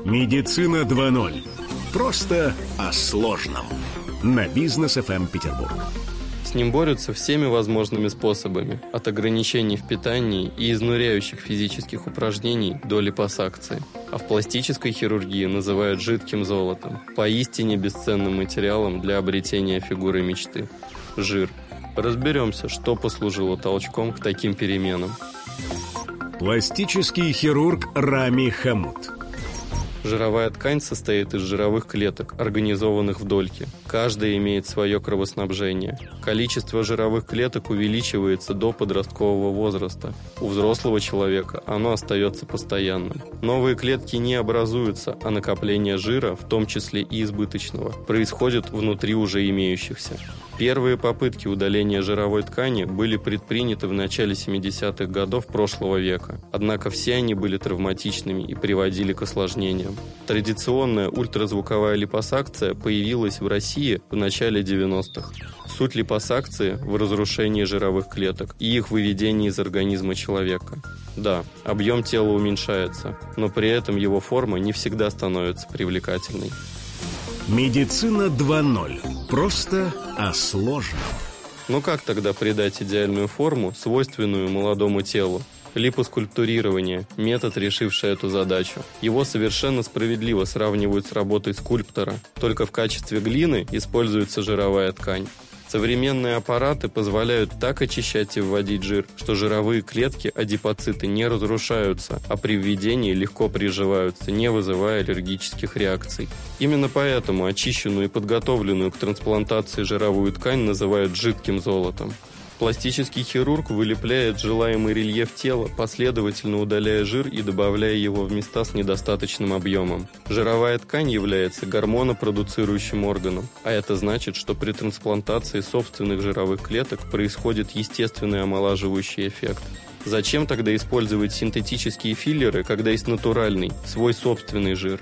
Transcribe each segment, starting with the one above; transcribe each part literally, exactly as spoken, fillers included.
Медицина два ноль. Просто о сложном. На Бизнес эф эм Петербург. С ним борются всеми возможными способами, от ограничений в питании и изнуряющих физических упражнений до липосакции. А в пластической хирургии называют жидким золотом, поистине бесценным материалом для обретения фигуры мечты. Жир. Разберемся, что послужило толчком к таким переменам. Пластический хирург Рами Хамут. Жировая ткань состоит из жировых клеток, организованных в дольки. Каждая имеет свое кровоснабжение. Количество жировых клеток увеличивается до подросткового возраста. У взрослого человека оно остается постоянным. Новые клетки не образуются, а накопление жира, в том числе и избыточного, происходит внутри уже имеющихся. Первые попытки удаления жировой ткани были предприняты в начале семидесятых годов прошлого века. Однако все они были травматичными и приводили к осложнениям. Традиционная ультразвуковая липосакция появилась в России в начале девяностых. Суть липосакции в разрушении жировых клеток и их выведении из организма человека. Да, объем тела уменьшается, но при этом его форма не всегда становится привлекательной. Медицина два ноль. Просто о сложном. Но как тогда придать идеальную форму, свойственную молодому телу? Липоскульптурирование – метод, решивший эту задачу. Его совершенно справедливо сравнивают с работой скульптора, только в качестве глины используется жировая ткань. Современные аппараты позволяют так очищать и вводить жир, что жировые клетки, адипоциты, не разрушаются, а при введении легко приживаются, не вызывая аллергических реакций. Именно поэтому очищенную и подготовленную к трансплантации жировую ткань называют жидким золотом. Пластический хирург вылепляет желаемый рельеф тела, последовательно удаляя жир и добавляя его в места с недостаточным объемом. Жировая ткань является гормонопродуцирующим органом, а это значит, что при трансплантации собственных жировых клеток происходит естественный омолаживающий эффект. Зачем тогда использовать синтетические филлеры, когда есть натуральный, свой собственный жир?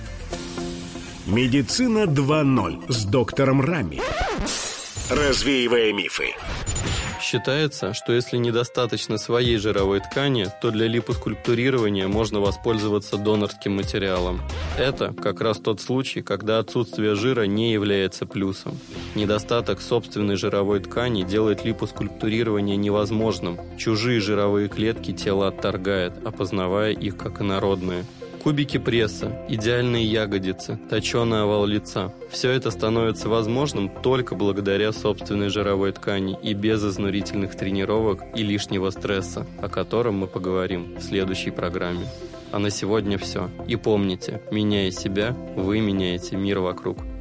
Медицина два ноль с доктором Рами. Развеивая мифы. Считается, что если недостаточно своей жировой ткани, то для липоскульптурирования можно воспользоваться донорским материалом. Это как раз тот случай, когда отсутствие жира не является плюсом. Недостаток собственной жировой ткани делает липоскульптурирование невозможным. Чужие жировые клетки тело отторгает, опознавая их как инородные. Кубики пресса, идеальные ягодицы, точеный овал лица – все это становится возможным только благодаря собственной жировой ткани и без изнурительных тренировок и лишнего стресса, о котором мы поговорим в следующей программе. А на сегодня все. И помните, меняя себя, вы меняете мир вокруг.